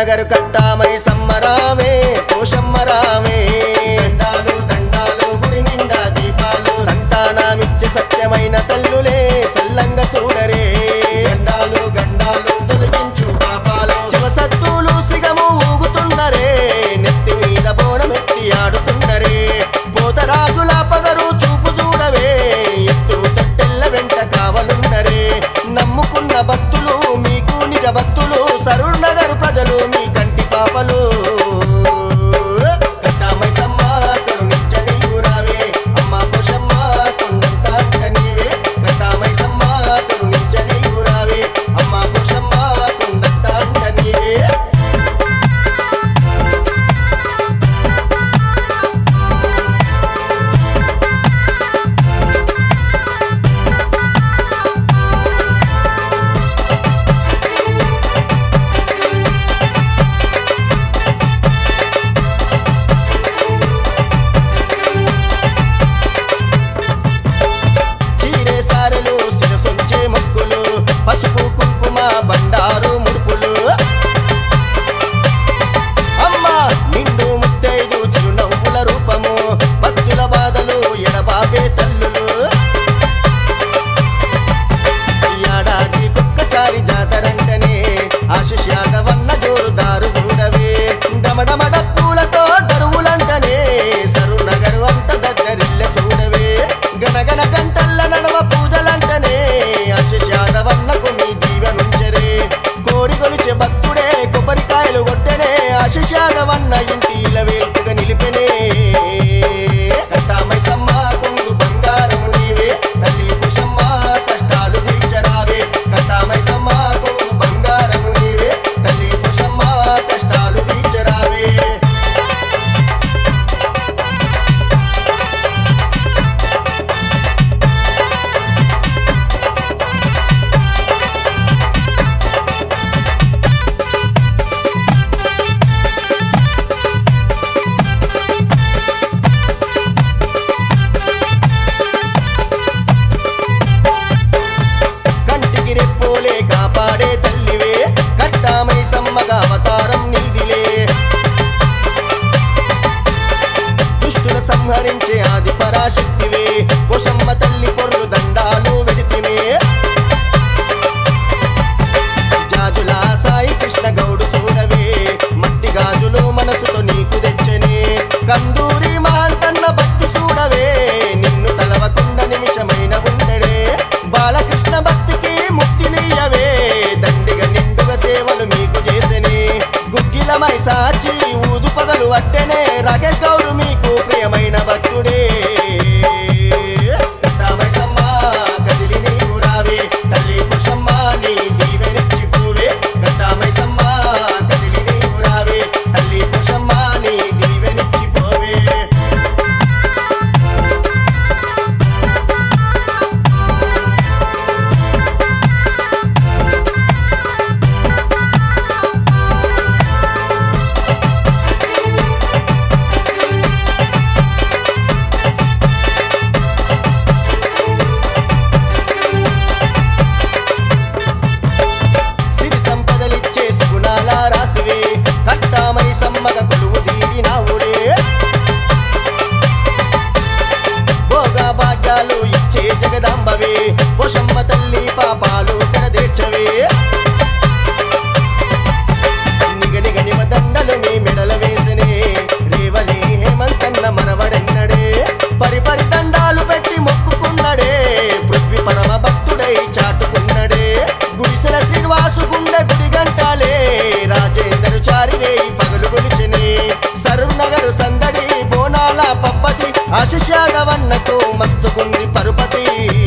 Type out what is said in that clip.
నగరు కట్టామై సమ్మరావే పోషమ్మరావే దండాలు దండాలు గుడి నిండా దీపాలు సంతానమిచ్చే సత్యమైన తల్లులే సల్లంగా చూడరే గండాలు గండాలు తొలగించు పాపాలు శివసత్తులు సిగము ఊగుతున్నరే నెత్తి మీద బోనమెత్తి ఆడుతున్నరే పోతరాజుల పగరు చూపు చూడవే ఎత్తు తట్టెల్ల వెంట కావలున్నరే నమ్ముకున్న భక్తులు మీకు నిజ భక్తులు సరూర్ నగర్ ప్రజలు మీ కంటి పాపలు కట్టామై సమ్మ కరుణించ నీవు రావే అమ్మ పోషమ్మ కొండంత అంట నీవే కట్టామై సమ్మ కరుణించ నీవు రావే అమ్మ పోషమ్మ కొండంత అంట నీవే పసుపు కుంకుమ బండారు ముడుపులు అమ్మ నిండు ముత్తైదు చిరునవ్వుల రూపము భక్తుల బాధలు ఎడబాబే తల్లులు ఏడాది ఒక్కసారి జాతరంటనే ఆశిష్యాగవన్న జోరుదారు చూడవే డమడమడ పూలతో దరువులంటనే సరూర్ నగరు అంత దగ్గరిల్లె చూడవే గనగన గంటల్ల నడవ పూజలంటనే ఆశిష్యాగవన్నకు మీ దీవెనుంచరే కోరి కొలిచే భక్తుడే కొబ్బరికాయలు కొట్టెనే ఆశిష్యాగవన్న ఇంటి ఇలవేల్పుగా నిలిపెనే కట్టామై సమ్మ కొంగు బంగారము నీవే తల్లి పుషమ్మ కష్టాలు తీర్చరావే కట్టామై సమ్మ కొంగు బంగారము నీవే తల్లి పుషమ్మ కష్టాలు తీర్చరావే కంటికి రెప్పోలే కాపాడే తల్లివే కట్టామై సమ్మగా అవతారం నీదిలే దుష్టుల సంహరించే ఆది పరాశక్తివే పోషమ్మ తల్లి పొర్లు దండాలు వెడితివే జాజుల సాయి కృష్ణ గౌడు చూడవే మట్టి గాజులు మనసుతో నీకు తెచ్చనే కందూరి మహంతన్న భక్తి చూడవే నిన్ను తలవకుండ నిమిషమైన ఉండడే బాలకృష్ణ భక్తికి ముక్తినియవే దండిగా నిండుగా సేవలు మీకు చేసెనే గుగ్గిలమై సాచి ఊదు పగలు అట్టెనే రాకేష్ గౌడు మీకు ప్రియమైన భక్తుడే కట్టామై సమ్మ కదిలి నీవు రావే తల్లి పుషమ్మ నీ దీవెనిచ్చి పోవే కట్టామై సమ్మ కదిలి నీవు రావే తల్లి పుషమ్మ నీ దీవెనిచ్చి పోవే సిరి సంపదలిచ్చే సుగుణాల రాసివే కట్టామై సమ్మగ కొలువు దీవినావుడే భోగా భాగ్యాలు ఇచ్చే జగదాంబవే పోషమ్మ తల్లి పాపాలు కడదేర్చవే నిగనిగ నిమ దండలు మీ మెడల వేసనే రేవలి హేమంతన్న మనవడెన్నడే పరిపరి దండాలు పెట్టి మొక్కుకున్నడే పృథ్వీ పరమ భక్తుడై చాటుకున్నడే గుడిసెల శ్రీనివాసు గుండె గుడి గంటాలే రాజేందరు చారిరే పగలు కొలిచెనే సరూర్ నగరు సందడి బోనాల పప్పతి ఆశిష్యాగవన్నకు మస్తుకుంది పరుపతి